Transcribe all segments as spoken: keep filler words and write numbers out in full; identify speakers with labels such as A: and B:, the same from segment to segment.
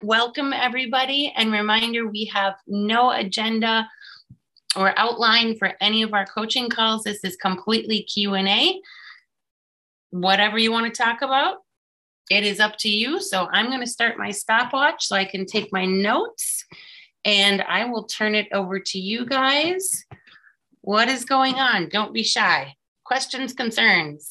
A: welcome everybody. And reminder, we have no agenda or outline for any of our coaching calls. This is completely Q and A. Whatever you want to talk about, it is up to you. So I'm going to start my stopwatch so I can take my notes, and I will turn it over to you guys. What is going on? Don't be shy. Questions, concerns?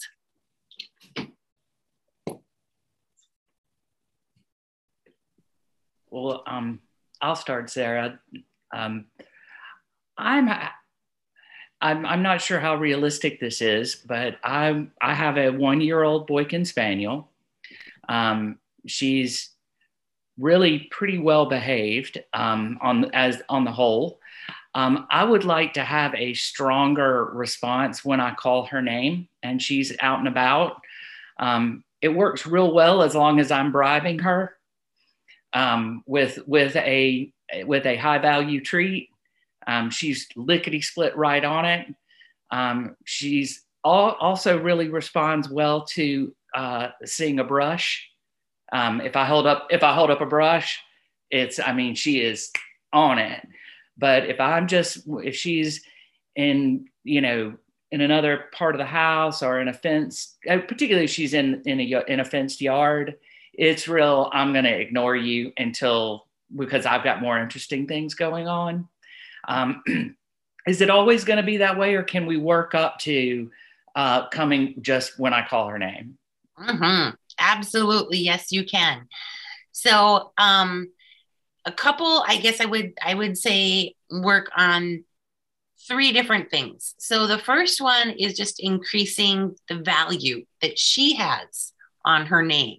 B: Well, um, I'll start, Sarah. Um, I'm, I'm, I'm not sure how realistic this is, but I, I have a one-year-old Boykin Spaniel. Um, she's really pretty well behaved um, on as on the whole. Um, I would like to have a stronger response when I call her name and she's out and about. Um, it works real well as long as I'm bribing her. Um, with with a with a high value treat. Um, she's lickety split right on it. Um, she's all, also really responds well to uh, seeing a brush. Um, if I hold up if I hold up a brush, it's I mean she is on it. But if I'm just if she's in you know in another part of the house or in a fence, particularly if she's in in a in a fenced yard, it's real, I'm going to ignore you until, because I've got more interesting things going on. Um, is it always going to be that way, or can we work up to uh, coming just when I call her name?
A: Mm-hmm. Absolutely. Yes, you can. So um, a couple, I guess I would, I would say work on three different things. So the first one is just increasing the value that she has on her name.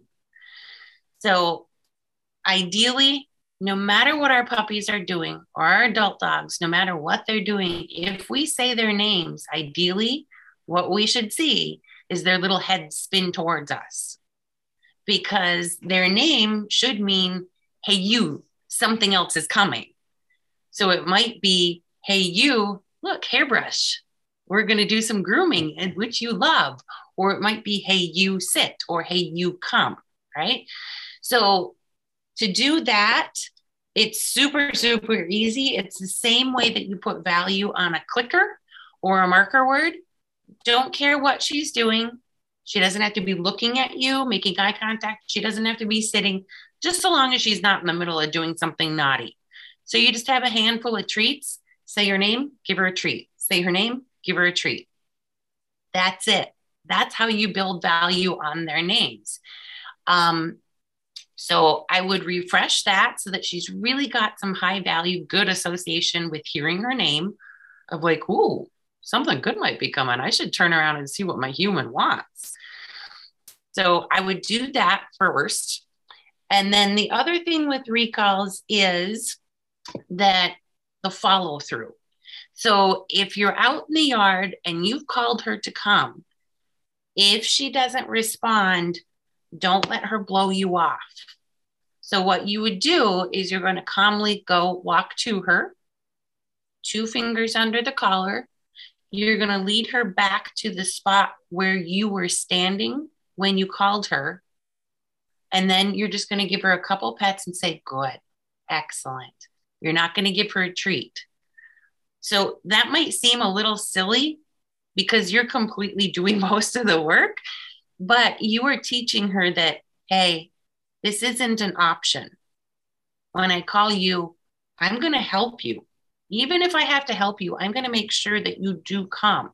A: So ideally, no matter what our puppies are doing or our adult dogs, no matter what they're doing, if we say their names, ideally, what we should see is their little head spin towards us, because their name should mean, hey, you, something else is coming. So it might be, hey, you, look, hairbrush. We're going to do some grooming, and which you love. Or it might be, hey, you sit, or hey, you come, right? So to do that, it's super, super easy. It's the same way that you put value on a clicker or a marker word. Don't care what she's doing. She doesn't have to be looking at you, making eye contact. She doesn't have to be sitting, just so long as she's not in the middle of doing something naughty. So you just have a handful of treats. Say her name, give her a treat. Say her name, give her a treat. That's it. That's how you build value on their names. Um, So I would refresh that so that she's really got some high value, good association with hearing her name of like, ooh, something good might be coming. I should turn around and see what my human wants. So I would do that first. And then the other thing with recalls is that the follow through. So if you're out in the yard and you've called her to come, if she doesn't respond, don't let her blow you off. So what you would do is you're going to calmly go walk to her, two fingers under the collar. You're going to lead her back to the spot where you were standing when you called her. And then you're just going to give her a couple pets and say, good, excellent. You're not going to give her a treat. So that might seem a little silly because you're completely doing most of the work, but you are teaching her that, hey, this isn't an option. When I call you, I'm going to help you. Even if I have to help you, I'm going to make sure that you do come.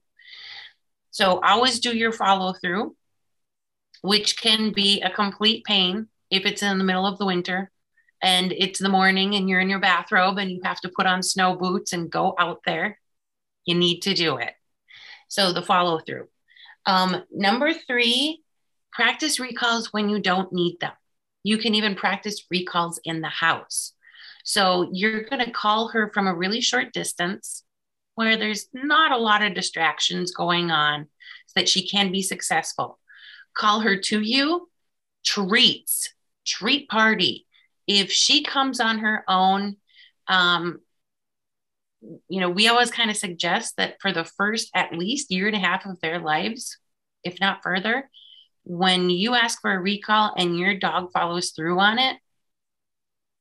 A: So always do your follow through, which can be a complete pain if it's in the middle of the winter and it's the morning and you're in your bathrobe and you have to put on snow boots and go out there. You need to do it. So the follow through. Um, number three, practice recalls when you don't need them. You can even practice recalls in the house. So you're going to call her from a really short distance where there's not a lot of distractions going on so that she can be successful. Call her to you, treats, treat party. If she comes on her own, um, you know, we always kind of suggest that for the first at least year and a half of their lives, if not further, when you ask for a recall and your dog follows through on it,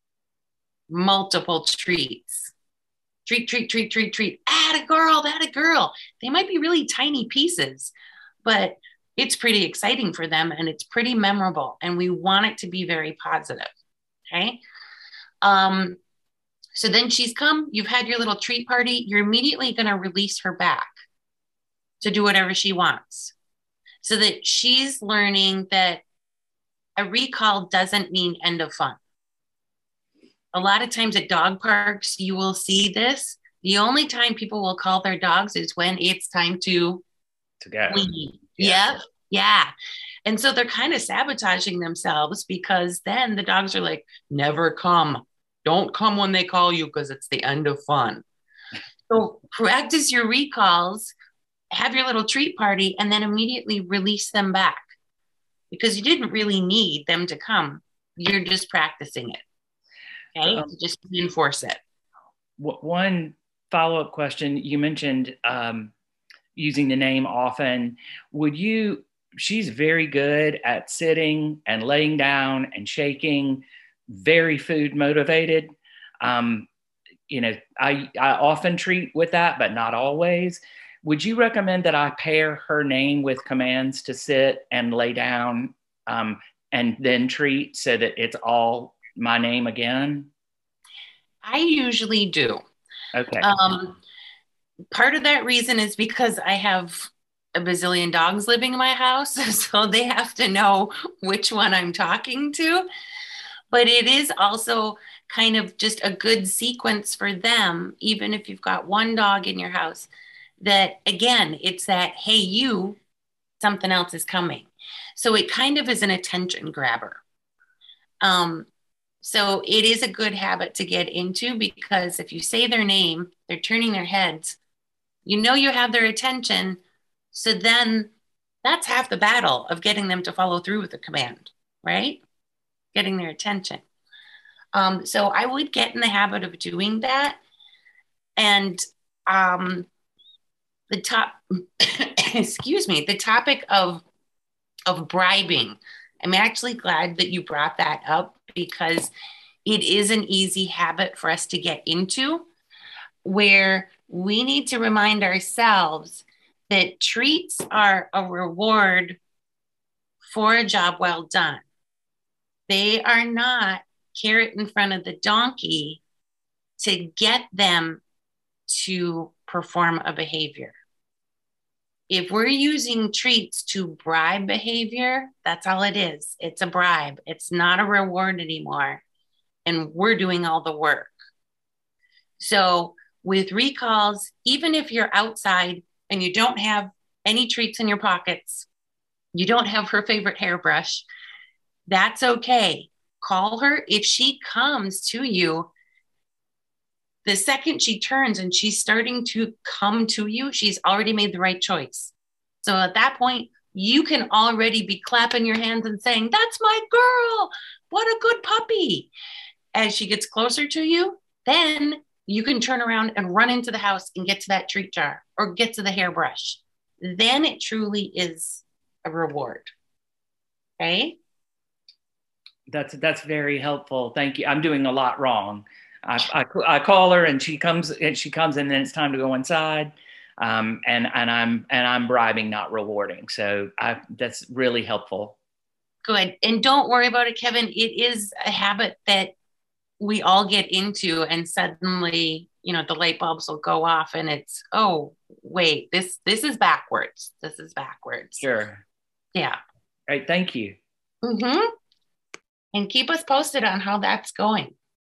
A: multiple treats. Treat, treat, treat, treat, treat. Add a girl, add a girl. They might be really tiny pieces, but it's pretty exciting for them and it's pretty memorable. And we want it to be very positive. Okay. Um, so then she's come, you've had your little treat party. You're immediately going to release her back to do whatever she wants, so that she's learning that a recall doesn't mean end of fun. A lot of times at dog parks, you will see this. The only time people will call their dogs is when it's time to,
B: to go.
A: leave. Yeah. Yep. Yeah. And so they're kind of sabotaging themselves, because then the dogs are like, never come. Don't come when they call you, because it's the end of fun. So practice your recalls, have your little treat party, and then immediately release them back, because you didn't really need them to come. You're just practicing it. Okay. Um, just reinforce it.
B: One follow-up question. You mentioned um, using the name often. Would you, she's very good at sitting and laying down and shaking, very food motivated. Um, you know, I, I often treat with that, but not always. Would you recommend that I pair her name with commands to sit and lay down um, and then treat, so that it's all my name again?
A: I usually do.
B: Okay.
A: Um, part of that reason is because I have a bazillion dogs living in my house, so they have to know which one I'm talking to. But it is also kind of just a good sequence for them, even if you've got one dog in your house, that again, it's that, hey, you, something else is coming. So it kind of is an attention grabber. Um, so it is a good habit to get into, because if you say their name, they're turning their heads, you know, you have their attention. So then that's half the battle of getting them to follow through with the command, right? Getting their attention. Um, so I would get in the habit of doing that. And um, the top, excuse me, the topic of, of bribing, I'm actually glad that you brought that up, because it is an easy habit for us to get into, where we need to remind ourselves that treats are a reward for a job well done. They are not carrot in front of the donkey to get them to perform a behavior. If we're using treats to bribe behavior, that's all it is. It's a bribe. It's not a reward anymore. And we're doing all the work. So with recalls, even if you're outside and you don't have any treats in your pockets, you don't have her favorite hairbrush, that's okay. Call her. If she comes to you, the second she turns and she's starting to come to you, she's already made the right choice. So at that point, you can already be clapping your hands and saying, that's my girl. What a good puppy. As she gets closer to you, then you can turn around and run into the house and get to that treat jar or get to the hairbrush. Then it truly is a reward. Okay?
B: That's, that's very helpful. Thank you. I'm doing a lot wrong. I, I, I call her and she comes and she comes and then it's time to go inside. Um, and, and I'm, and I'm bribing, not rewarding. So I, that's really helpful.
A: Good. And don't worry about it, Kevin. It is a habit that we all get into, and suddenly, you know, the light bulbs will go off and it's, oh, wait, this, this is backwards. This is backwards.
B: Sure.
A: Yeah.
B: All right. Thank you.
A: Mm-hmm. And keep us posted on how that's going.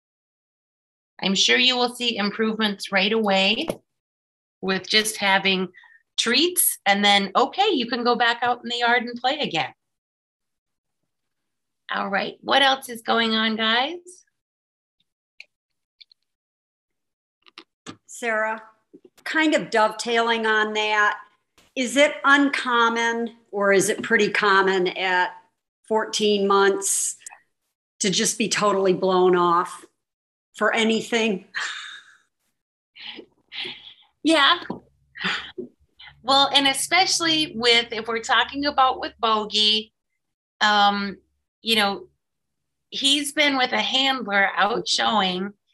A: I'm sure you will see improvements right away with just having treats, and then, okay, you can go back out in the yard and play again. All right. What else is going on, guys?
C: Sarah, kind of dovetailing on that, is it uncommon or is it pretty common at fourteen months to just be totally blown off for anything?
A: Yeah. Well, and especially with, if we're talking about with Bogey, um, you know, he's been with a handler out showing,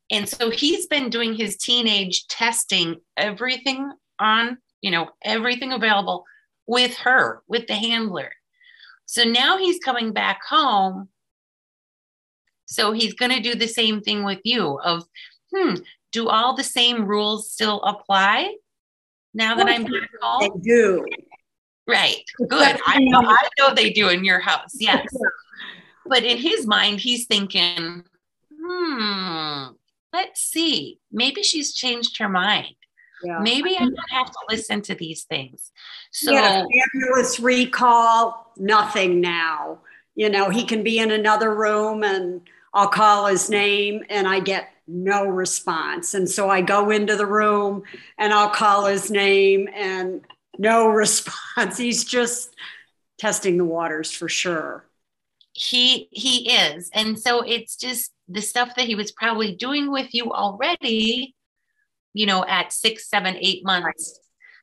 A: And so he's been doing his teenage testing, everything on, you know, everything available with her, with the handler. So now he's coming back home. So he's going to do the same thing with you of, hmm, do all the same rules still apply now that I'm back home?
C: They do.
A: Right. Good. I know, I know they do in your house. Yes. But in his mind, he's thinking, hmm, let's see. Maybe she's changed her mind. Yeah. Maybe I don't have to listen to these things. So
C: yeah, ambulance recall, nothing now. You know, he can be in another room and I'll call his name and I get no response. And so I go into the room and I'll call his name and no response. He's just testing the waters for sure.
A: He he is. And so it's just the stuff that he was probably doing with you already, you know, at six, seven, eight months.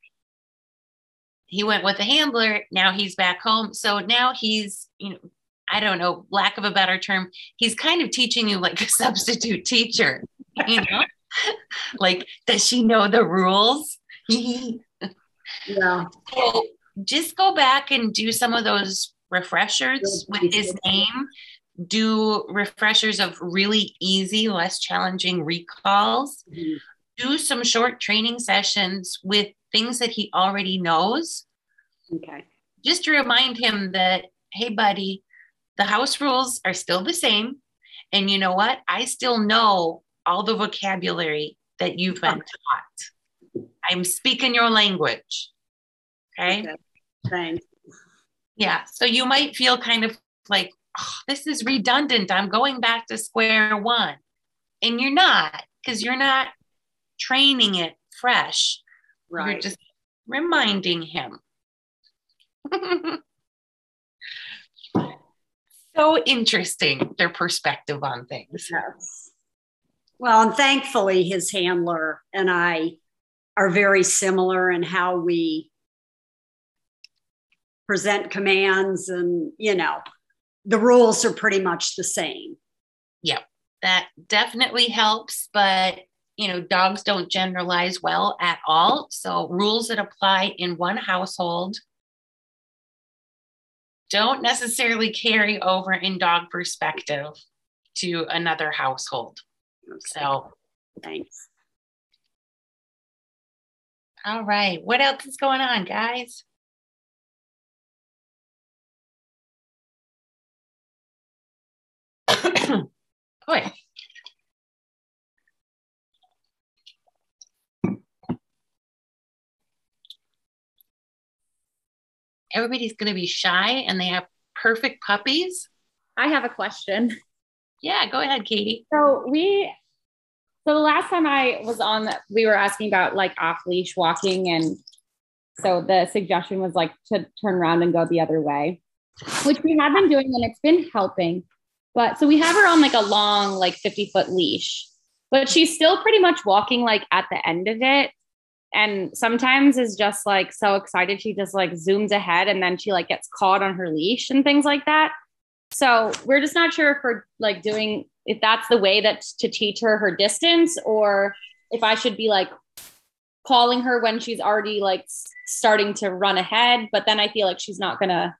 A: He went with a handler. Now he's back home. So now he's, you know, I don't know, lack of a better term, he's kind of teaching you like a substitute teacher, you know, like, does she know the rules?
C: Yeah.
A: So just go back and do some of those refreshers with his name. Do refreshers of really easy, less challenging recalls. Mm-hmm. Do some short training sessions with things that he already knows.
C: Okay. Just
A: to remind him that, hey, buddy, the house rules are still the same. And you know what? I still know all the vocabulary that you've been taught. I'm speaking your language. Okay.
C: Okay. Thanks.
A: Yeah. So you might feel kind of like, oh, this is redundant. I'm going back to square one. And you're not, because you're not training it fresh.
C: Right.
A: You're just reminding him. So interesting, their perspective on things.
C: Yes. Well, and thankfully his handler and I are very similar in how we present commands, and, you know, the rules are pretty much the same.
A: Yep, that definitely helps, but, you know, dogs don't generalize well at all. So rules that apply in one household don't necessarily carry over in dog perspective to another household.
C: Okay.
A: So
C: thanks.
A: All right. What else is going on, guys? Boy. Everybody's going to be shy and they have perfect puppies.
D: I have a question.
A: Yeah, go ahead, Katie.
D: So we, so the last time I was on, we were asking about like off leash walking. And so the suggestion was like to turn around and go the other way, which we have been doing and it's been helping. But so we have her on like a long, like fifty foot leash, but she's still pretty much walking like at the end of it. And sometimes is just like so excited. She just like zooms ahead and then she like gets caught on her leash and things like that. So we're just not sure if we're like doing, if that's the way that's to teach her her distance, or if I should be like calling her when she's already like starting to run ahead. But then I feel like she's not gonna,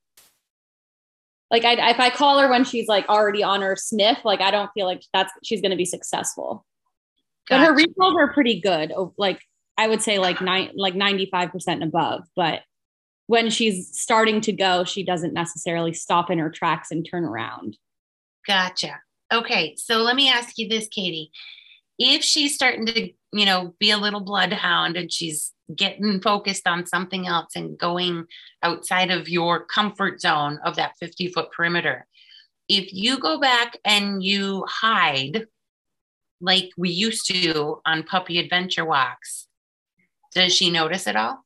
D: like I, if I call her when she's like already on her sniff, like I don't feel like that's, she's going to be successful. Gotcha. But her recalls are pretty good. Like I would say like nine, like ninety-five percent and above, but when she's starting to go, she doesn't necessarily stop in her tracks and turn around.
A: Gotcha. Okay. So let me ask you this, Katie, if she's starting to, you know, be a little bloodhound and she's getting focused on something else and going outside of your comfort zone of that fifty foot perimeter, if you go back and you hide like we used to on puppy adventure walks, does she notice it all?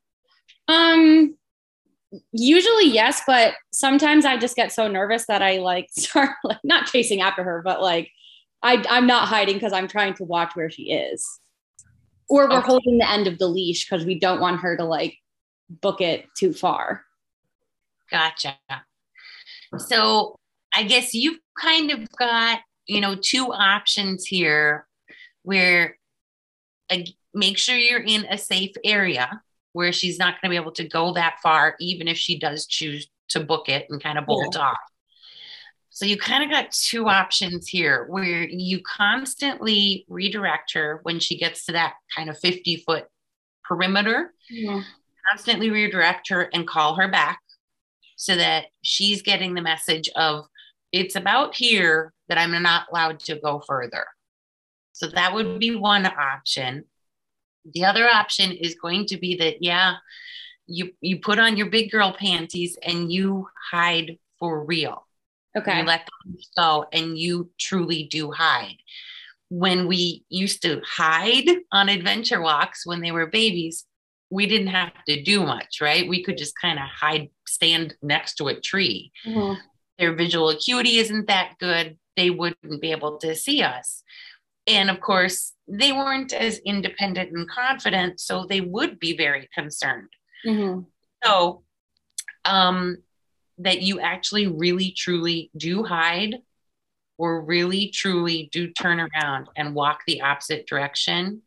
D: Um, usually yes, but sometimes I just get so nervous that I like start like not chasing after her, but like I, I'm not hiding because I'm trying to watch where she is. Or we're okay. holding the end of the leash because we don't want her to like book it too far.
A: Gotcha. So I guess you've kind of got, you know, two options here where uh, make sure you're in a safe area where she's not going to be able to go that far, even if she does choose to book it and kind of bolt yeah. off. So you kind of got two options here where you constantly redirect her when she gets to that kind of fifty foot perimeter, yeah. constantly redirect her and call her back so that she's getting the message of it's about here that I'm not allowed to go further. So that would be one option. The other option is going to be that, yeah, you, you put on your big girl panties and you hide for real.
D: Okay.
A: You let them go and you truly do hide. When we used to hide on adventure walks when they were babies, we didn't have to do much, right? We could just kind of hide, stand next to a tree. Mm-hmm. Their visual acuity isn't that good. They wouldn't be able to see us. And of course, they weren't as independent and confident, so they would be very concerned. Mm-hmm. So um, that you actually really, truly do hide or really, truly do turn around and walk the opposite direction,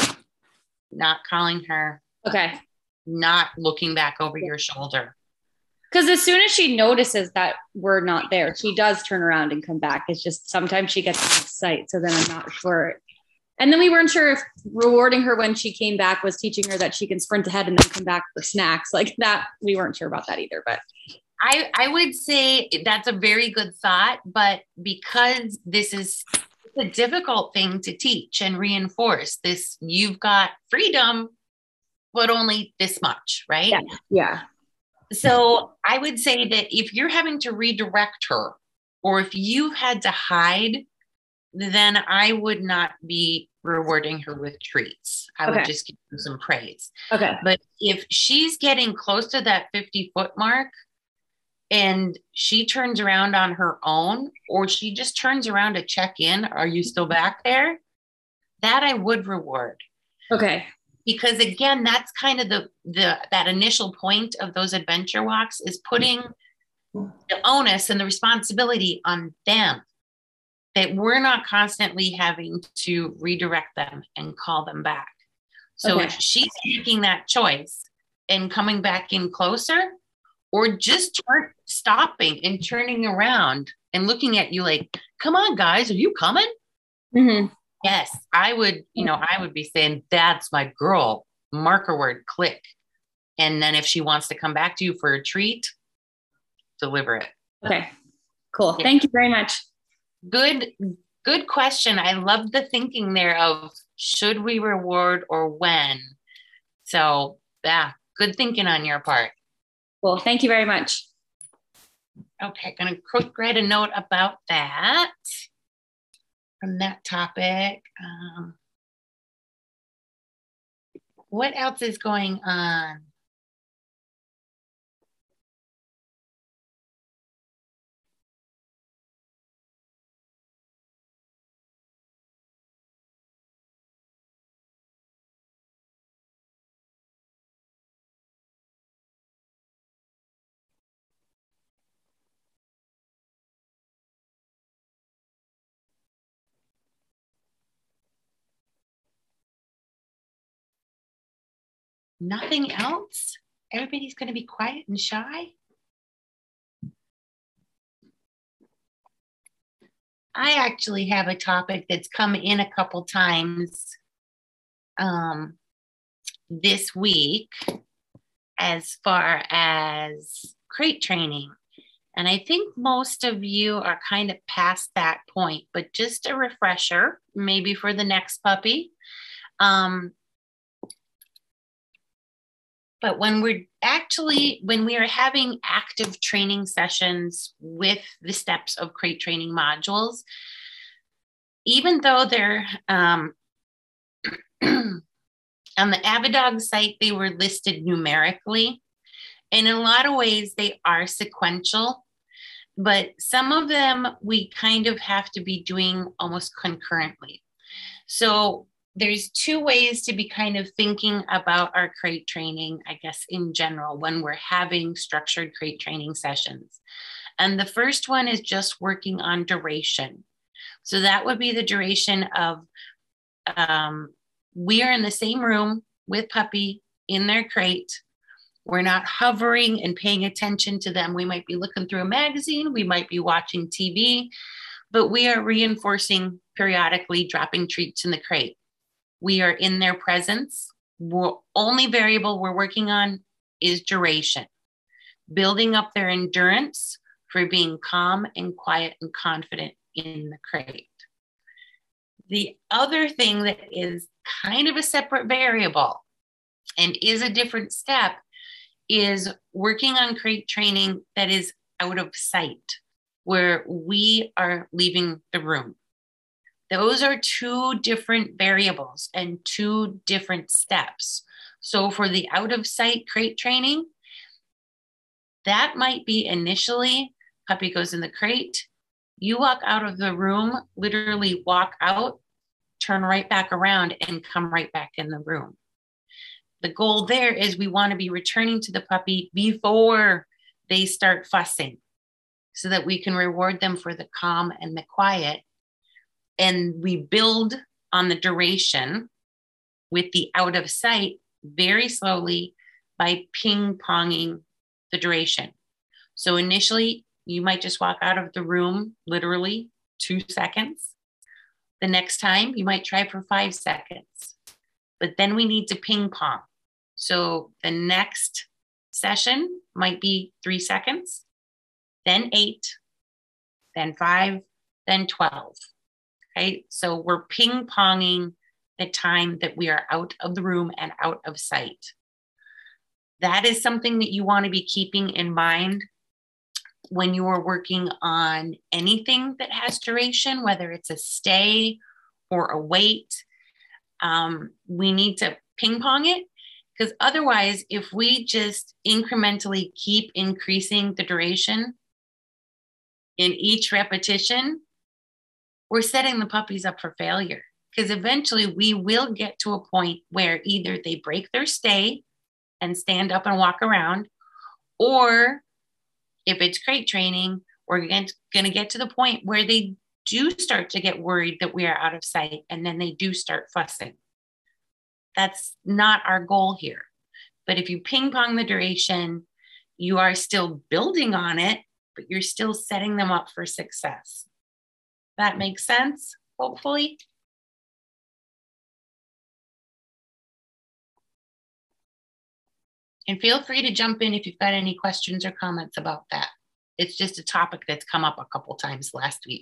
A: not calling her.
D: Okay.
A: Not looking back over your shoulder.
D: Because as soon as she notices that we're not there, she does turn around and come back. It's just sometimes she gets out of sight. So then I'm not sure. And then we weren't sure if rewarding her when she came back was teaching her that she can sprint ahead and then come back for snacks like that. We weren't sure about that either, but.
A: I, I would say that's a very good thought, but because this is a difficult thing to teach and reinforce this, you've got freedom, but only this much, right?
D: Yeah. Yeah.
A: So I would say that if you're having to redirect her, or if you've had to hide, then I would not be rewarding her with treats. I okay. would just give her some praise.
D: Okay.
A: But if she's getting close to that fifty foot mark and she turns around on her own, or she just turns around to check in, are you still back there? That I would reward.
D: Okay.
A: Because again, that's kind of the, the that initial point of those adventure walks is putting the onus and the responsibility on them, that we're not constantly having to redirect them and call them back. So okay. if she's making that choice and coming back in closer, or just turn, stopping and turning around and looking at you like, come on, guys, are you coming?
D: Mm-hmm.
A: Yes, I would, you know, I would be saying, that's my girl, marker word, click. And then if she wants to come back to you for a treat, deliver it.
D: Okay, cool. Yeah. Thank you very much.
A: Good, good question. I love the thinking there of should we reward or when? So yeah, good thinking on your part.
D: Cool. Thank you very much.
A: Okay, going to quick write a note about that. From that topic. Um, what else is going on? Nothing else? Everybody's going to be quiet and shy? I actually have a topic that's come in a couple times um, this week as far as crate training. And I think most of you are kind of past that point, but just a refresher, maybe for the next puppy. Um, But when we're actually, when we are having active training sessions with the steps of crate training modules, even though they're um, on the Avidog site, they were listed numerically. And in a lot of ways, they are sequential, but some of them we kind of have to be doing almost concurrently. So there's two ways to be kind of thinking about our crate training, I guess, in general, when we're having structured crate training sessions. And the first one is just working on duration. So that would be the duration of um, we are in the same room with puppy in their crate. We're not hovering and paying attention to them. We might be looking through a magazine, we might be watching T V, but we are reinforcing periodically, dropping treats in the crate. We are in their presence. We're, only variable we're working on is duration, building up their endurance for being calm and quiet and confident in the crate. The other thing that is kind of a separate variable and is a different step is working on crate training that is out of sight, where we are leaving the room. Those are two different variables and two different steps. So for the out of sight crate training, that might be initially, puppy goes in the crate, you walk out of the room, literally walk out, turn right back around and come right back in the room. The goal there is we want to be returning to the puppy before they start fussing so that we can reward them for the calm and the quiet. And we build on the duration with the out of sight very slowly by ping-ponging the duration. So initially, you might just walk out of the room, literally two seconds. The next time, you might try for five seconds. But then we need to ping pong. So the next session might be three seconds, then eight, then five, then twelve. Okay, so we're ping ponging the time that we are out of the room and out of sight. That is something that you want to be keeping in mind when you are working on anything that has duration, whether it's a stay or a wait. Um, we need to ping pong it, because otherwise, if we just incrementally keep increasing the duration in each repetition, we're setting the puppies up for failure, because eventually we will get to a point where either they break their stay and stand up and walk around, or if it's crate training, we're going to get to the point where they do start to get worried that we are out of sight, and then they do start fussing. That's not our goal here. But if you ping pong the duration, you are still building on it, but you're still setting them up for success. That makes sense, hopefully. And feel free to jump in if you've got any questions or comments about that. It's just a topic that's come up a couple times last week.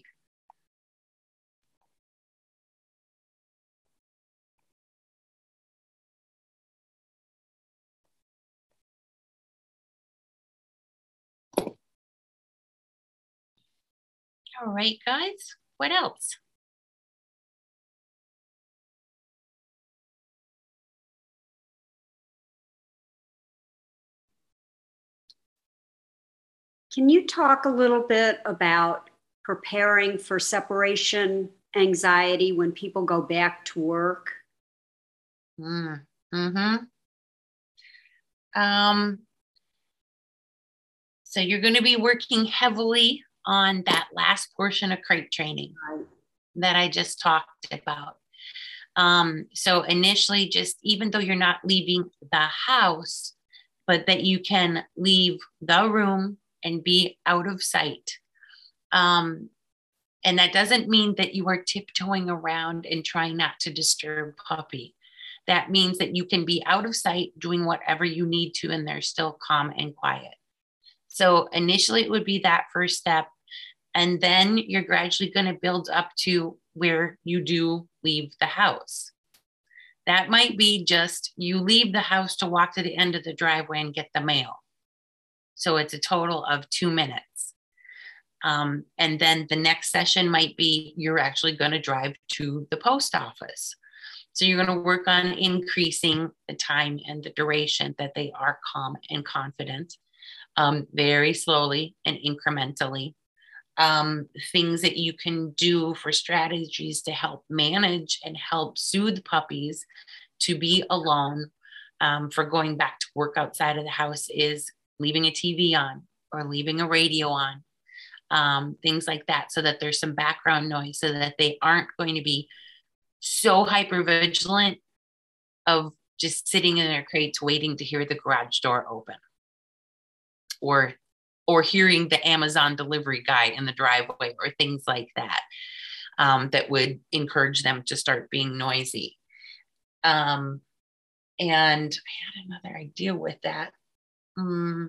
A: All right, guys, what else?
C: Can you talk a little bit about preparing for separation anxiety when people go back to work?
A: Mm, mm-hmm. Um, so you're going to be working heavily on that last portion of crate training
C: Right.
A: that I just talked about. Um, so initially, just even though you're not leaving the house, but that you can leave the room and be out of sight. Um, and that doesn't mean that you are tiptoeing around and trying not to disturb puppy. That means that you can be out of sight doing whatever you need to, and they're still calm and quiet. So initially it would be that first step. And then you're gradually going to build up to where you do leave the house. That might be just you leave the house to walk to the end of the driveway and get the mail. So it's a total of two minutes. Um, and then the next session might be you're actually going to drive to the post office. So you're going to work on increasing the time and the duration that they are calm and confident, um, very slowly and incrementally. Um, things that you can do for strategies to help manage and help soothe puppies to be alone, um, for going back to work outside of the house is leaving a T V on or leaving a radio on, um, things like that, so that there's some background noise so that they aren't going to be so hyper vigilant of just sitting in their crates waiting to hear the garage door open, or or hearing the Amazon delivery guy in the driveway, or things like that, um, that would encourage them to start being noisy. Um, and I had another idea with that. Mm.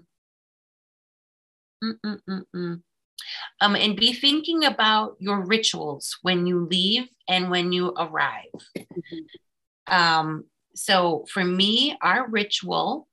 A: Mm-mm-mm-mm. Um, and be thinking about your rituals when you leave and when you arrive. Mm-hmm. Um, so for me, our ritual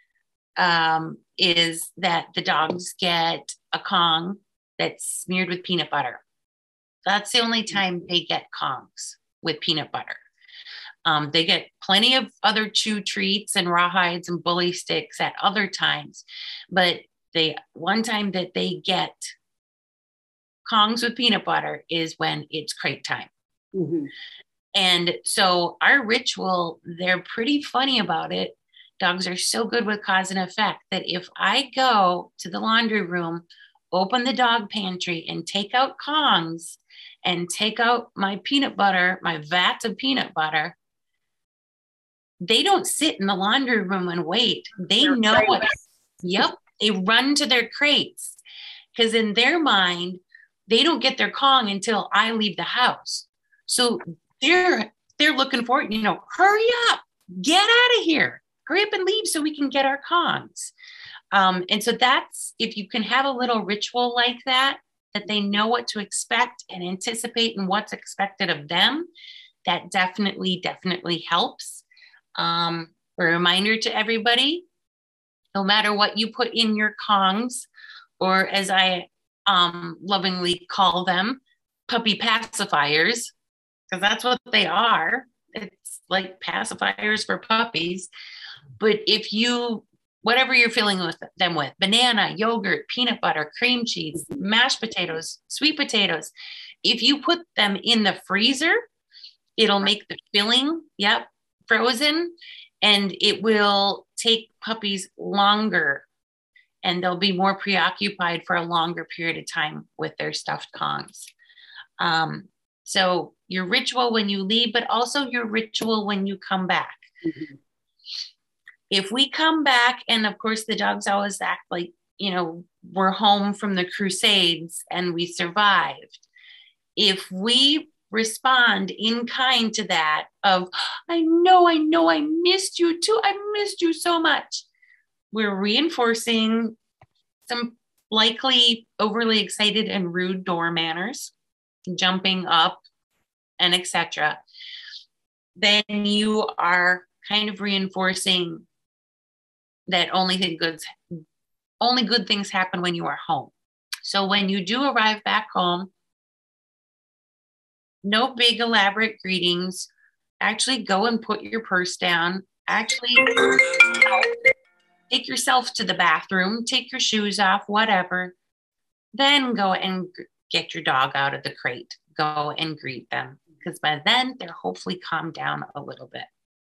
A: um, is that the dogs get a Kong that's smeared with peanut butter. That's the only time they get Kongs with peanut butter. Um, they get plenty of other chew treats and rawhides and bully sticks at other times, but the one time that they get Kongs with peanut butter is when it's crate time. Mm-hmm. And so our ritual, they're pretty funny about it. Dogs are so good with cause and effect that if I go to the laundry room, open the dog pantry and take out Kongs and take out my peanut butter, my vats of peanut butter, they don't sit in the laundry room and wait. They They're know what, yep, they run to their crates, because in their mind, they don't get their Kong until I leave the house. So they're they're looking for it, you know, hurry up, get out of here, hurry up and leave so we can get our Kongs. Um, and so that's, if you can have a little ritual like that, that they know what to expect and anticipate and what's expected of them, that definitely, definitely helps. Um, a reminder to everybody, no matter what you put in your Kongs, or as I um, lovingly call them, puppy pacifiers, because that's what they are. It's like pacifiers for puppies. But if you, whatever you're filling with them with, banana, yogurt, peanut butter, cream cheese, mashed potatoes, sweet potatoes, if you put them in the freezer, it'll make the filling, yep, frozen, and it will take puppies longer, and they'll be more preoccupied for a longer period of time with their stuffed Kongs. Um, so your ritual when you leave, but also your ritual when you come back. Mm-hmm. If we come back, and of course the dogs always act like, you know, we're home from the Crusades and we survived. If we respond in kind to that of, I know, I know, I missed you too. I missed you so much. We're reinforcing some likely overly excited and rude door manners, jumping up, and et cetera. Then you are kind of reinforcing that only thing goods, only good things happen when you are home. So when you do arrive back home, no big elaborate greetings. Actually go and put your purse down. Actually take yourself to the bathroom, take your shoes off, whatever. Then go and get your dog out of the crate. Go and greet them, because by then they're hopefully calmed down a little bit.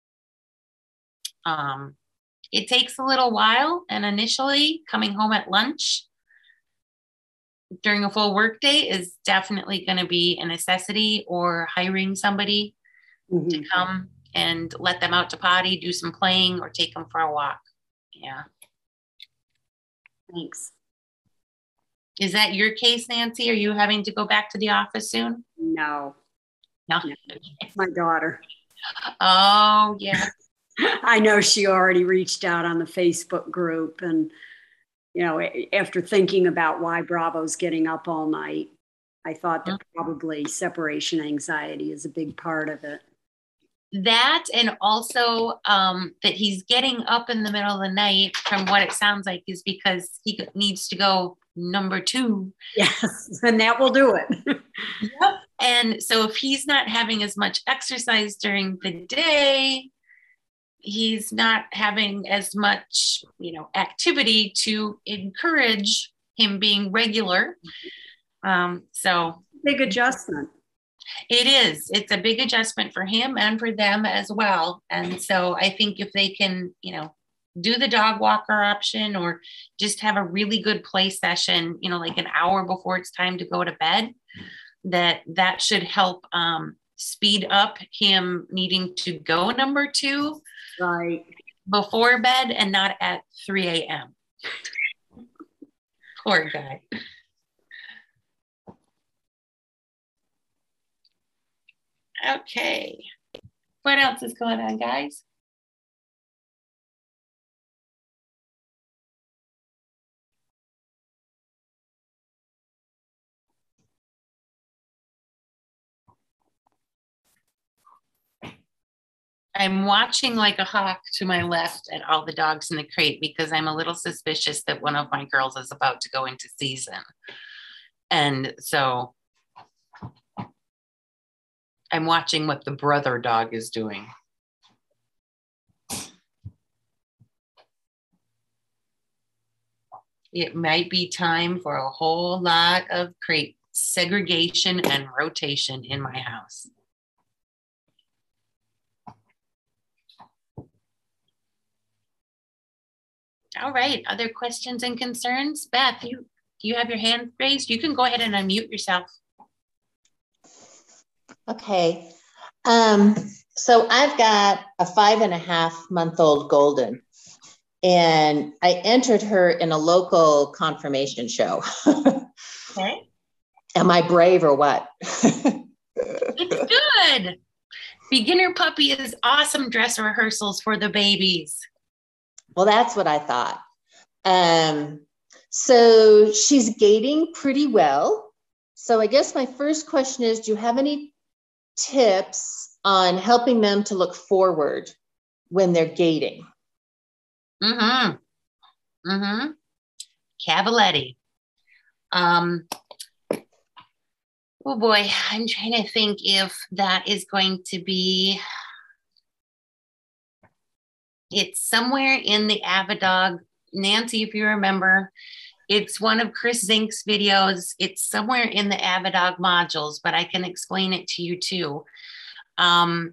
A: Um, it takes a little while, and initially coming home at lunch during a full workday is definitely going to be a necessity, or hiring somebody mm-hmm. to come and let them out to potty, do some playing, or take them for a walk. Yeah.
C: Thanks.
A: Is that your case, Nancy? Are you having to go back to the office soon?
C: No.
A: No.
C: no. My daughter.
A: Oh, yeah.
C: I know she already reached out on the Facebook group, and you know, after thinking about why Bravo's getting up all night, I thought that probably separation anxiety is a big part of it.
A: That, and also um, that he's getting up in the middle of the night, from what it sounds like, is because he needs to go number two.
C: Yes, and that will do it.
A: Yep. And so if he's not having as much exercise during the day, he's not having as much, you know, activity to encourage him being regular. Um, so
C: big adjustment.
A: It is. It's a big adjustment for him and for them as well. And so I think if they can, you know, do the dog walker option, or just have a really good play session, you know, like an hour before it's time to go to bed, that that should help um, speed up him needing to go number two
C: Right.
A: before bed and not at three a.m. Poor guy. Okay. What else is going on, guys? I'm watching like a hawk to my left at all the dogs in the crate because I'm a little suspicious that one of my girls is about to go into season. And so I'm watching what the brother dog is doing. It might be time for a whole lot of crate segregation and rotation in my house. All right, other questions and concerns? Beth, you, you have your hand raised. You can go ahead and unmute yourself.
E: Okay. Um, so I've got a five and a half month old golden, and I entered her in a local conformation show.
A: Okay.
E: Am I brave or what?
A: It's good. Beginner puppy is awesome dress rehearsals for the babies.
E: Well, that's what I thought. Um, so she's gaiting pretty well. So I guess my first question is, do you have any tips on helping them to look forward when they're gaiting?
A: Mm-hmm. Mm-hmm. Cavaletti. Um, oh boy, I'm trying to think if that is going to be, it's somewhere in the Avidog. Nancy, if you remember, it's one of Chris Zink's videos. It's somewhere in the Avidog modules, but I can explain it to you too. Um,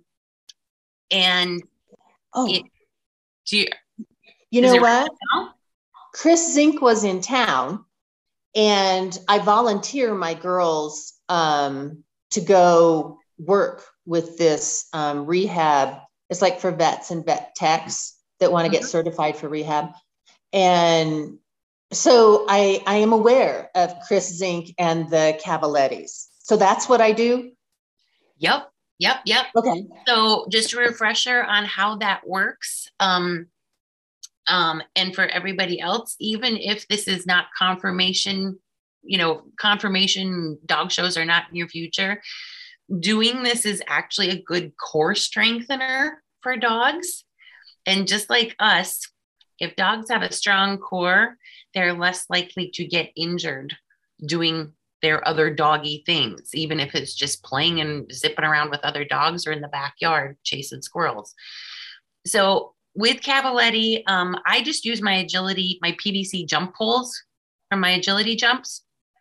A: and
E: oh,
A: it, do you,
E: you know what? Chris Zink was in town, and I volunteer my girls um, to go work with this um, rehab. It's like for vets and vet techs that want to get certified for rehab. And so I, I am aware of Chris Zink and the Cavalettis. So that's what I do?
A: Yep, yep, yep.
E: Okay.
A: So just a refresher on how that works. Um, um, and for everybody else, even if this is not confirmation, you know, confirmation dog shows are not in your future, doing this is actually a good core strengthener for dogs. And just like us, if dogs have a strong core, they're less likely to get injured doing their other doggy things, even if it's just playing and zipping around with other dogs or in the backyard chasing squirrels. So with Cavaletti, um, I just use my agility, my P V C jump poles from my agility jumps.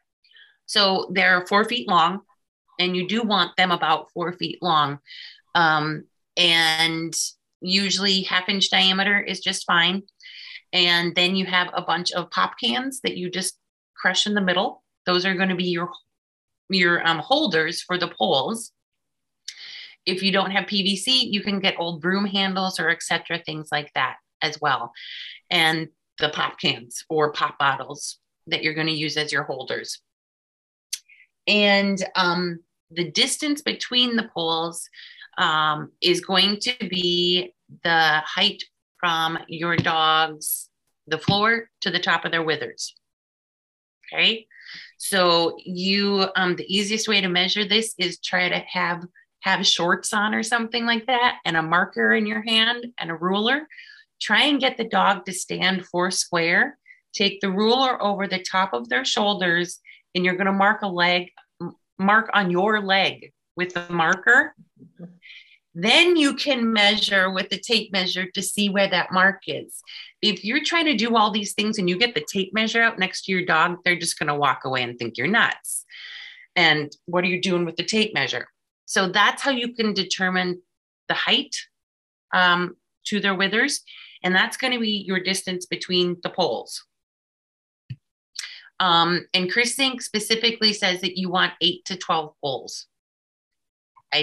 A: So they're four feet long, and you do want them about four feet long. Um, and usually half inch diameter is just fine. And then you have a bunch of pop cans that you just crush in the middle. Those are going to be your, your um, holders for the poles. If you don't have P V C, you can get old broom handles or et cetera, things like that as well. And the pop cans or pop bottles that you're going to use as your holders. And um, the distance between the poles um, is going to be the height from your dog's, the floor to the top of their withers. Okay. So you, um, the easiest way to measure this is try to have, have shorts on or something like that, and a marker in your hand and a ruler. Try and get the dog to stand four square. Take the ruler over the top of their shoulders, and you're going to mark a leg, mark on your leg with the marker. Then you can measure with the tape measure to see where that mark is. If you're trying to do all these things and you get the tape measure out next to your dog, they're just going to walk away and think you're nuts. And what are you doing with the tape measure? So that's how you can determine the height um, to their withers. And that's going to be your distance between the poles. Um, and Chris Zink specifically says that you want eight to twelve poles. I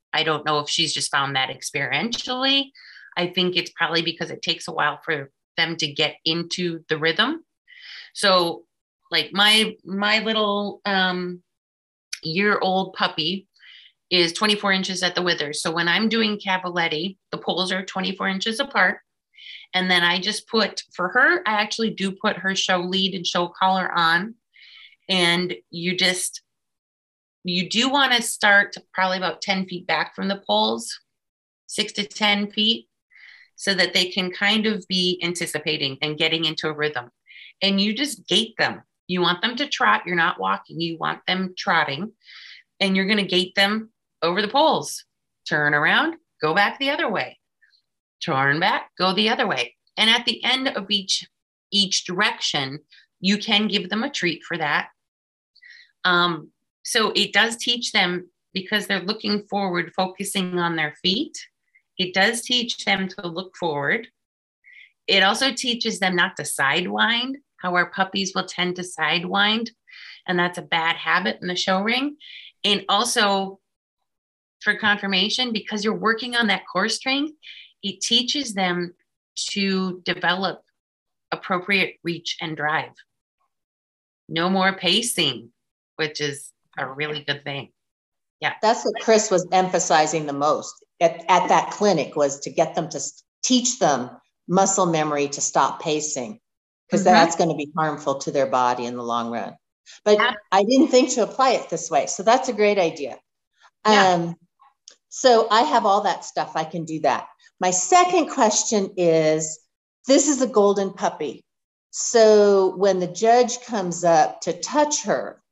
A: I don't know if she's just found that experientially. I think it's probably because it takes a while for them to get into the rhythm. So like my, my little um, year old puppy is twenty-four inches at the withers. So when I'm doing Cavaletti, the poles are twenty-four inches apart. And then I just put, for her, I actually do put her show lead and show collar on. And you just, you do want to start probably about ten feet back from the poles, six to ten feet, so that they can kind of be anticipating and getting into a rhythm. And you just gait them. You want them to trot. You're not walking. You want them trotting. And you're going to gait them over the poles. Turn around, go back the other way. Turn back, go the other way. And at the end of each, each direction, you can give them a treat for that. Um, so it does teach them, because they're looking forward, focusing on their feet. It does teach them to look forward. It also teaches them not to sidewind, how our puppies will tend to sidewind. And that's a bad habit in the show ring. And also for conformation, because you're working on that core strength, it teaches them to develop appropriate reach and drive. No more pacing, which is a really good thing. Yeah.
E: That's what Chris was emphasizing the most at, at that clinic, was to get them to teach them muscle memory to stop pacing, because mm-hmm. that's going to be harmful to their body in the long run. But yeah. I didn't think to apply it this way. So that's a great idea. Yeah. Um, so I have all that stuff. I can do that. My second question is, this is a golden puppy. So when the judge comes up to touch her,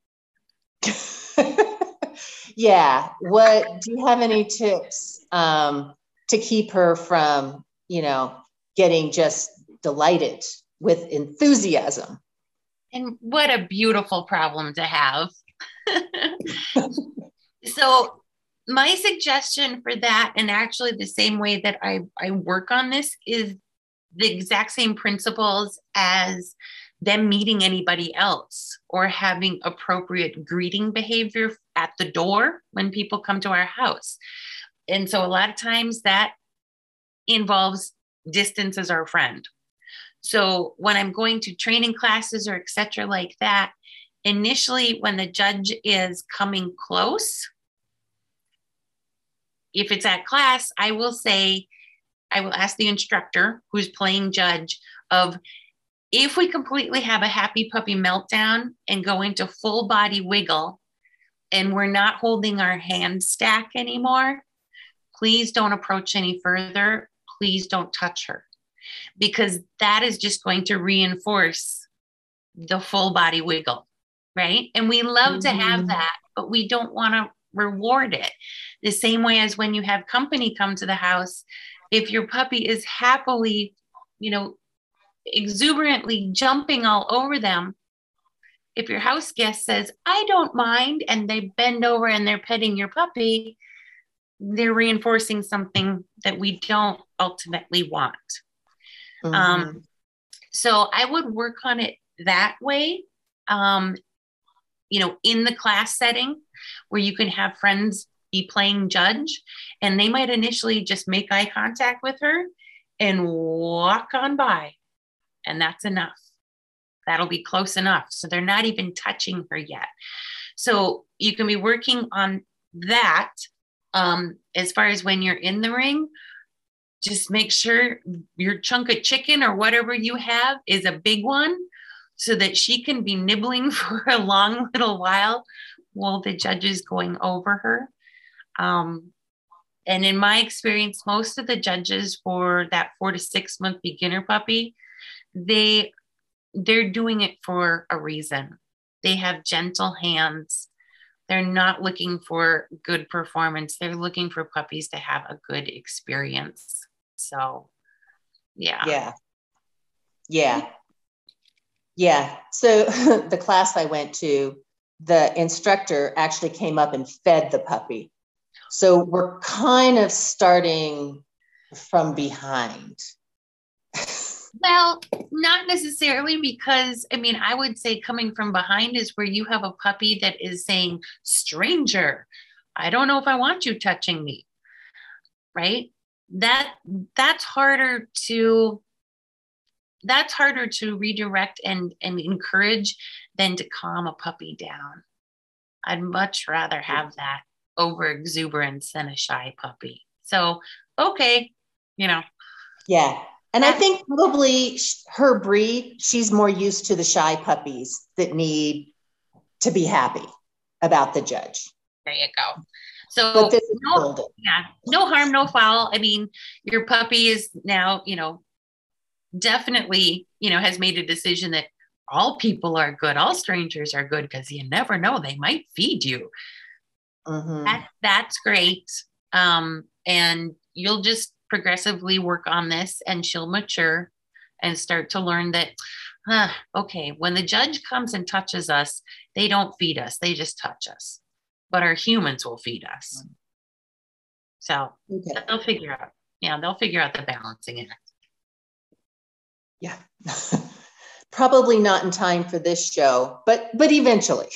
E: yeah, what, do you have any tips um, to keep her from, you know, getting just delighted with enthusiasm?
A: And what a beautiful problem to have. So my suggestion for that, and actually the same way that I, I work on this, is the exact same principles as them meeting anybody else or having appropriate greeting behavior at the door when people come to our house. And so a lot of times that involves distance as our friend. So when I'm going to training classes or et cetera like that, initially when the judge is coming close, if it's at class, I will say, I will ask the instructor who's playing judge of, if we completely have a happy puppy meltdown and go into full body wiggle and we're not holding our hand stack anymore, please don't approach any further. Please don't touch her, because that is just going to reinforce the full body wiggle, right? And we love mm-hmm. to have that, but we don't want to reward it. The same way as when you have company come to the house, if your puppy is happily, you know, exuberantly jumping all over them, if your house guest says, I don't mind, and they bend over and they're petting your puppy, they're reinforcing something that we don't ultimately want. Mm-hmm. Um, so I would work on it that way, um, you know, in the class setting where you can have friends be playing judge, and they might initially just make eye contact with her and walk on by. And that's enough. That'll be close enough. So they're not even touching her yet. So you can be working on that. Um, as far as when you're in the ring, just make sure your chunk of chicken or whatever you have is a big one, so that she can be nibbling for a long little while while the judge is going over her. Um, and in my experience, most of the judges for that four to six month beginner puppy, they, they're doing it for a reason. They have gentle hands. They're not looking for good performance. They're looking for puppies to have a good experience. So, yeah.
E: Yeah. Yeah. Yeah. So the class I went to, the instructor actually came up and fed the puppy. So we're kind of starting from behind.
A: Well, not necessarily, because, I mean, I would say coming from behind is where you have a puppy that is saying, stranger, I don't know if I want you touching me. right? That that's harder to that's harder to redirect and and encourage than to calm a puppy down. I'd much rather have that over exuberance than a shy puppy. So, okay, you know.
E: Yeah. And I think probably her breed, she's more used to the shy puppies that need to be happy about the judge.
A: There you go. So,
E: but this is
A: no, yeah, no harm, no foul. I mean, your puppy is now, you know, definitely, you know, has made a decision that all people are good, all strangers are good, because you never know, they might feed you. Mm-hmm. That, that's great. Um, and you'll just progressively work on this, and she'll mature and start to learn that, huh, okay, when the judge comes and touches us, they don't feed us, they just touch us. But our humans will feed us. So okay. They'll figure out, yeah, they'll figure out the balancing act.
E: Yeah. Probably not in time for this show, but but eventually.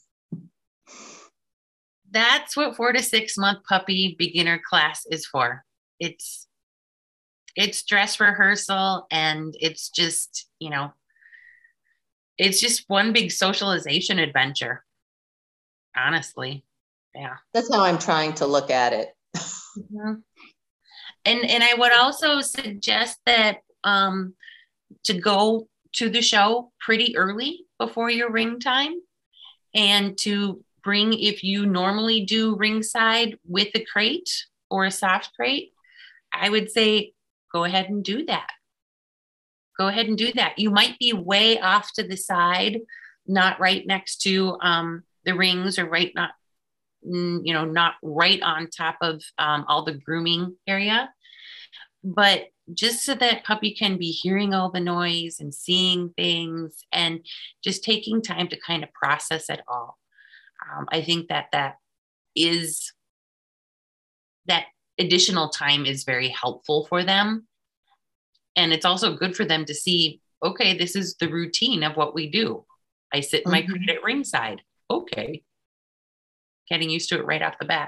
A: That's what four to six month puppy beginner class is for. It's it's dress rehearsal, and it's just, you know, it's just one big socialization adventure. Honestly. Yeah.
E: That's how I'm trying to look at it.
A: Mm-hmm. And and I would also suggest that um to go to the show pretty early before your ring time, and to bring, if you normally do ringside with a crate or a soft crate, I would say go ahead and do that. Go ahead and do that. You might be way off to the side, not right next to um, the rings, or right not, you know, not right on top of um, all the grooming area. But just so that puppy can be hearing all the noise and seeing things, and just taking time to kind of process it all. Um, I think that that is, that additional time is very helpful for them. And it's also good for them to see, okay, this is the routine of what we do. I sit in my mm-hmm. crate at ringside. Okay. Getting used to it right off the bat.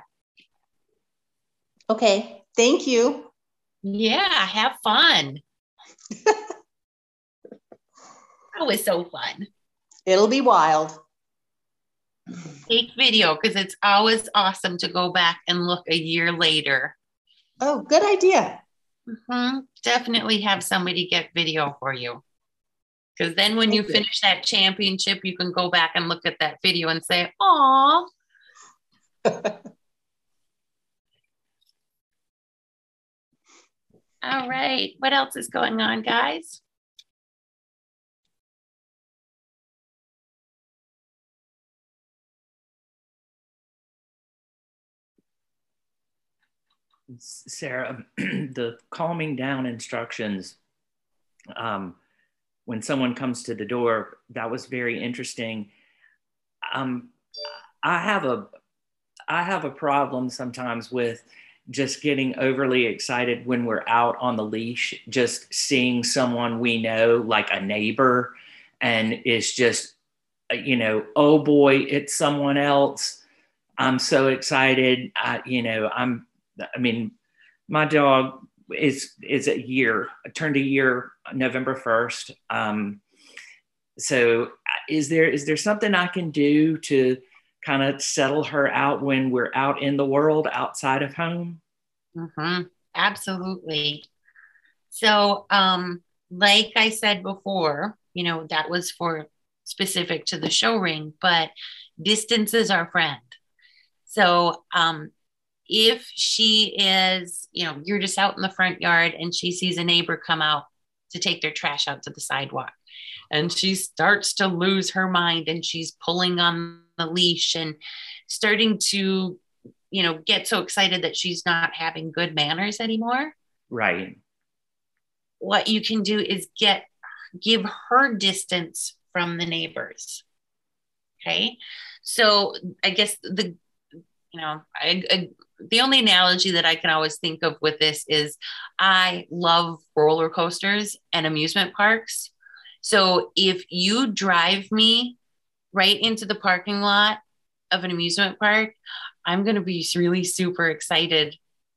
E: Okay. Thank you.
A: Yeah. Have fun. That was so fun.
E: It'll be wild.
A: Take video, because it's always awesome to go back and look a year later.
E: Oh, good idea.
A: Mm-hmm. Definitely have somebody get video for you. Because then when Thank you, you finish that championship, you can go back and look at that video and say, aw. All right. What else is going on, guys?
B: Sarah, the calming down instructions, um, when someone comes to the door, that was very interesting. Um, I have a, I have a problem sometimes with just getting overly excited when we're out on the leash, just seeing someone we know, like a neighbor, and it's just, you know, oh boy, it's someone else. I'm so excited. I, you know, I'm, I mean, my dog is is a year, turned a year November first. Um, so is there is there something I can do to kind of settle her out when we're out in the world outside of home?
A: Mm-hmm. Absolutely. So um, like I said before, you know, that was for specific to the show ring, but distance is our friend. So um, if she is, you know, you're just out in the front yard and she sees a neighbor come out to take their trash out to the sidewalk, and she starts to lose her mind, and she's pulling on the leash and starting to, you know, get so excited that she's not having good manners anymore.
B: Right.
A: What you can do is get, give her distance from the neighbors. Okay. So I guess the, you know, I, I the only analogy that I can always think of with this is I love roller coasters and amusement parks. So if you drive me right into the parking lot of an amusement park, I'm going to be really super excited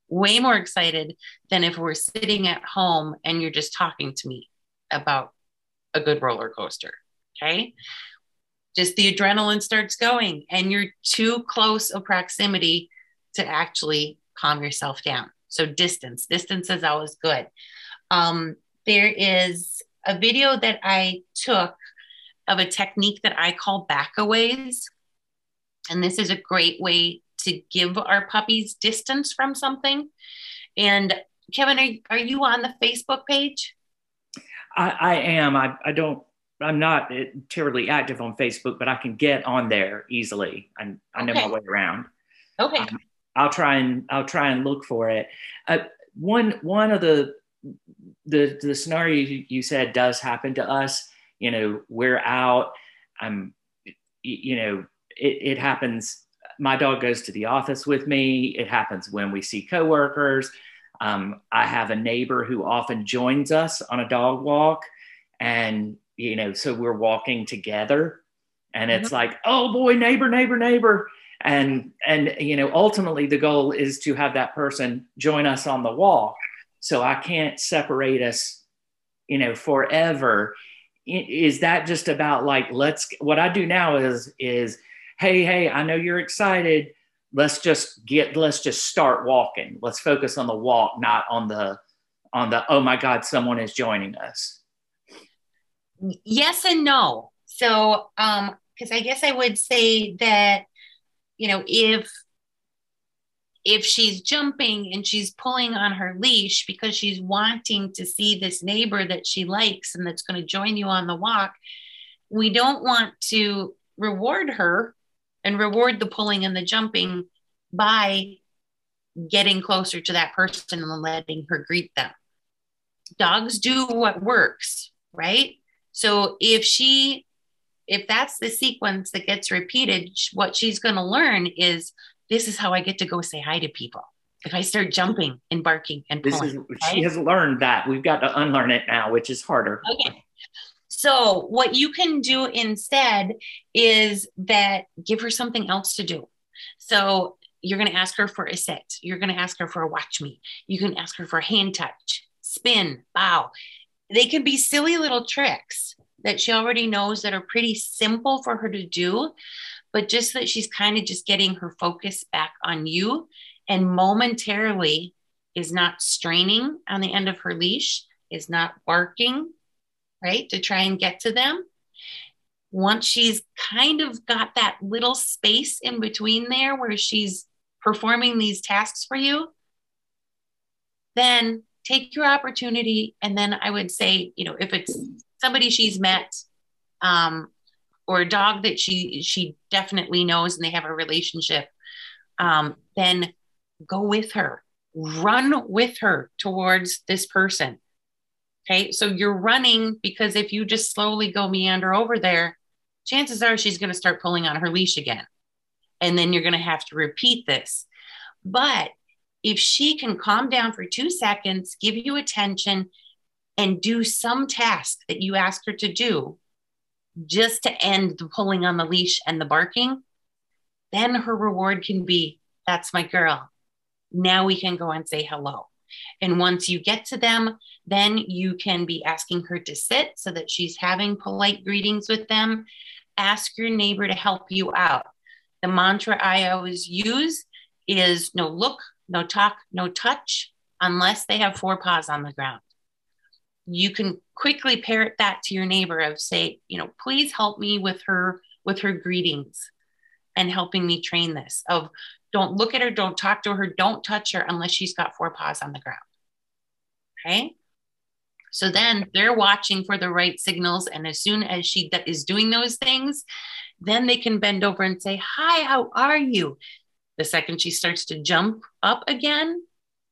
A: way more excited than if we're sitting at home and you're just talking to me about a good roller coaster. Okay. Just the adrenaline starts going and you're too close a proximity to actually calm yourself down. So distance, distance is always good. Um, there is a video that I took of a technique that I call backaways. And this is a great way to give our puppies distance from something. And Kevin, are, are you on the Facebook page?
B: I, I am. I, I don't, I'm not terribly active on Facebook, but I can get on there easily. I, I know
A: Okay.
B: my way around.
A: Okay.
B: Um, I'll try and I'll try and look for it. Uh, one one of the the the scenario you, you said does happen to us. You know, we're out. I'm, you know, it, it happens. My dog goes to the office with me. It happens when we see coworkers. Um, I have a neighbor who often joins us on a dog walk, and you know, so we're walking together, and it's mm-hmm. like, oh boy, neighbor, neighbor, neighbor. And, and, you know, ultimately the goal is to have that person join us on the walk. So I can't separate us, you know, forever. Is that just about like, let's, what I do now is, is, Hey, Hey, I know you're excited. Let's just get, let's just start walking. Let's focus on the walk, not on the, on the, oh my God, someone is joining us.
A: Yes and no. So, um, cause I guess I would say that, you know, if if she's jumping and she's pulling on her leash because she's wanting to see this neighbor that she likes and that's going to join you on the walk, we don't want to reward her and reward the pulling and the jumping by getting closer to that person and letting her greet them. Dogs do what works, right? So if she If that's the sequence that gets repeated, what she's going to learn is, this is how I get to go say hi to people. If I start jumping and barking and pulling.
B: This is,
A: right?
B: She has learned that. We've got to unlearn it now, which is harder.
A: Okay. So what you can do instead is that give her something else to do. So you're going to ask her for a sit. You're going to ask her for a watch me. You can ask her for a hand touch, spin, bow. They can be silly little tricks that she already knows that are pretty simple for her to do, but just that she's kind of just getting her focus back on you and momentarily is not straining on the end of her leash, is not barking, right, to try and get to them. Once she's kind of got that little space in between there where she's performing these tasks for you, then take your opportunity. And then I would say, you know, if it's somebody she's met, um, or a dog that she she definitely knows and they have a relationship, um, then go with her, run with her towards this person. Okay, so you're running because if you just slowly go meander over there, chances are she's going to start pulling on her leash again, and then you're going to have to repeat this. But if she can calm down for two seconds, give you attention, and do some task that you ask her to do just to end the pulling on the leash and the barking, then her reward can be, that's my girl. Now we can go and say hello. And once you get to them, then you can be asking her to sit so that she's having polite greetings with them. Ask your neighbor to help you out. The mantra I always use is no look, no talk, no touch, unless they have four paws on the ground. You can quickly parrot that to your neighbor of say, you know, please help me with her, with her greetings and helping me train this of don't look at her, don't talk to her, don't touch her unless she's got four paws on the ground. Okay. So then they're watching for the right signals. And as soon as she is doing those things, then they can bend over and say, hi, how are you? The second she starts to jump up again,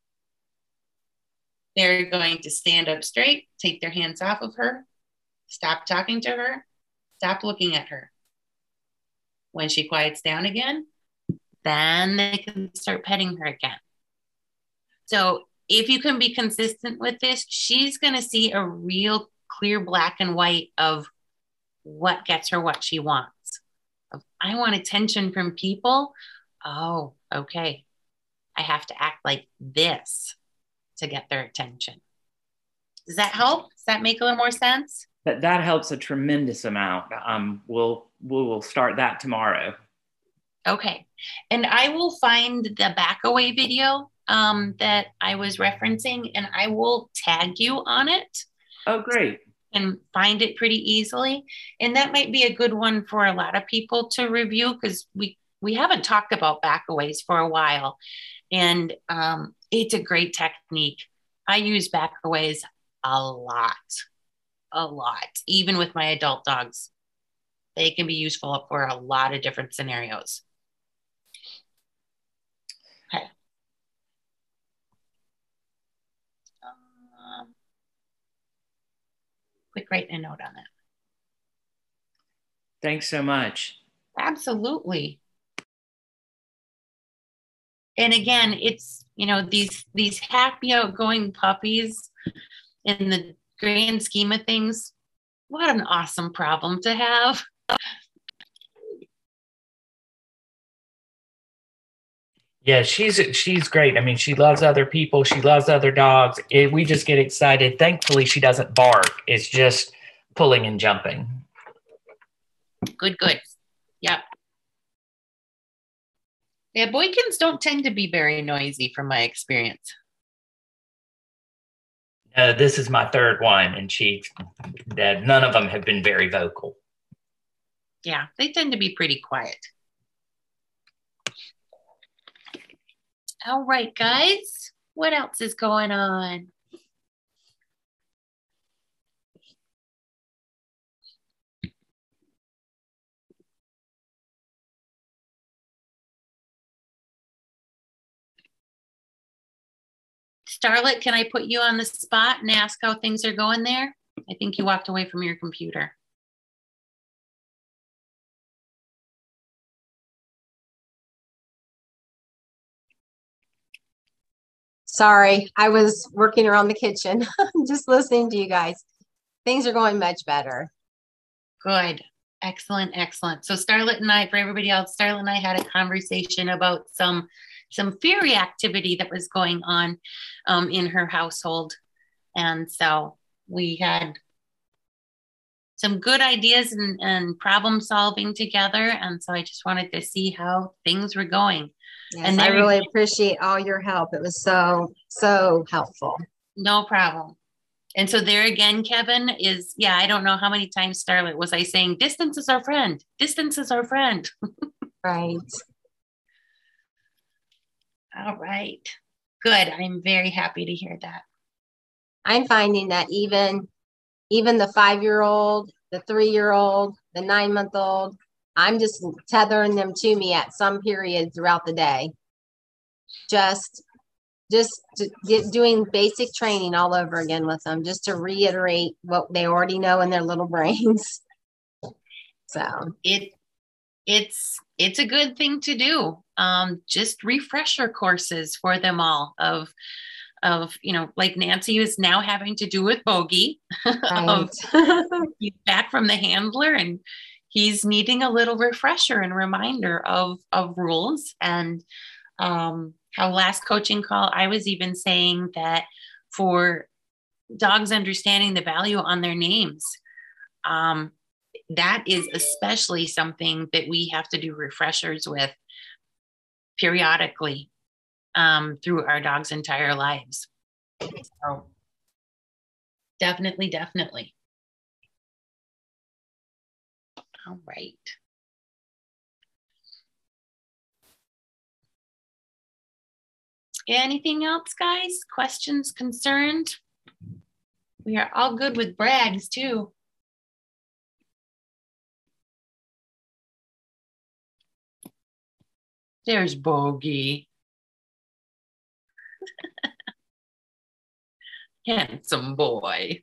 A: they're going to stand up straight, take their hands off of her, stop talking to her, stop looking at her. When she quiets down again, then they can start petting her again. So if you can be consistent with this, she's going to see a real clear black and white of what gets her what she wants. I want attention from people. Oh, okay. I have to act like this to get their attention. Does that help? Does that make a little more sense?
B: That that helps a tremendous amount. Um, we'll we will start that tomorrow.
A: Okay, and I will find the back away video um, that I was referencing, and I will tag you on it.
B: Oh, great.
A: And find it pretty easily. And that might be a good one for a lot of people to review, because we, we haven't talked about backaways for a while. And um, it's a great technique. I use backaways a lot, a lot, even with my adult dogs. They can be useful for a lot of different scenarios. Okay. Um, quick writing a note on that.
B: Thanks so much.
A: Absolutely. And again, it's, you know, these these happy outgoing puppies, in the grand scheme of things, what an awesome problem to have.
F: Yeah, she's she's great. I mean, she loves other people. She loves other dogs. It, we just get excited. Thankfully, she doesn't bark. It's just pulling and jumping.
A: Good, good. Yep. Yeah, Boykins don't tend to be very noisy from my experience.
F: Uh, this is my third one, and she, that none of them have been very vocal.
A: Yeah, they tend to be pretty quiet. All right, guys, what else is going on? Starlet, can I put you on the spot and ask how things are going there? I think you walked away from your computer.
G: Sorry, I was working around the kitchen, just listening to you guys. Things are going much better.
A: Good. Excellent, excellent. So Starlet and I, for everybody else, Starlet and I had a conversation about some some fairy activity that was going on um, in her household. And so we had some good ideas and, and problem solving together. And so I just wanted to see how things were going.
G: Yes,
A: and
G: I really appreciate all your help. It was so, so helpful.
A: No problem. And so there again, Kevin, is, yeah, I don't know how many times, Starlet, was I saying, distance is our friend. Distance is our friend.
G: Right.
A: All right. Good. I'm very happy to hear that.
G: I'm finding that even, even the five-year-old, the three-year-old, the nine-month-old, I'm just tethering them to me at some period throughout the day. Just, just to get, doing basic training all over again with them, just to reiterate what they already know in their little brains. So
A: it, it's, it's a good thing to do. Um, just refresher courses for them all of, of, you know, like Nancy is now having to do with Bogey.
G: Right.
A: of, he's back from the handler and he's needing a little refresher and reminder of, of rules. And um, how last coaching call, I was even saying that for dogs understanding the value on their names, um, that is especially something that we have to do refreshers with periodically um, through our dog's entire lives. So definitely, definitely. All right. Anything else, guys? Questions, concerns? We are all good with brags too. There's Bogey. Handsome boy.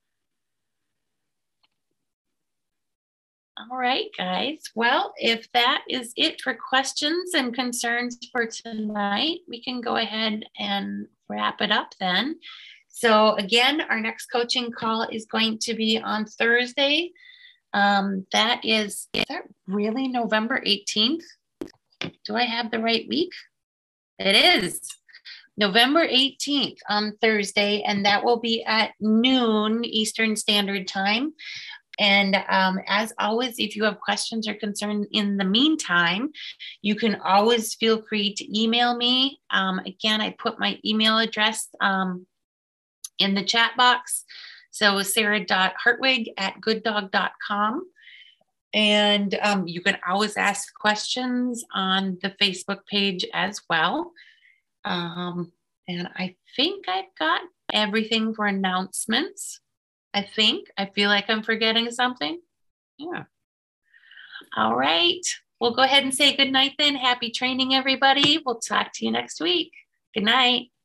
A: All right, guys. Well, if that is it for questions and concerns for tonight, we can go ahead and wrap it up then. So again, our next coaching call is going to be on Thursday. Um, that is, is that really November eighteenth? Do I have the right week? It is November eighteenth on Thursday, and that will be at noon Eastern Standard Time. And um, as always, if you have questions or concerns in the meantime, you can always feel free to email me. Um, again, I put my email address um, in the chat box. So sarah dot hartwig at good dog dot com. And um, you can always ask questions on the Facebook page as well. Um, and I think I've got everything for announcements. I think. I feel like I'm forgetting something. Yeah. All right. We'll go ahead and say good night then. Happy training, everybody. We'll talk to you next week. Good night.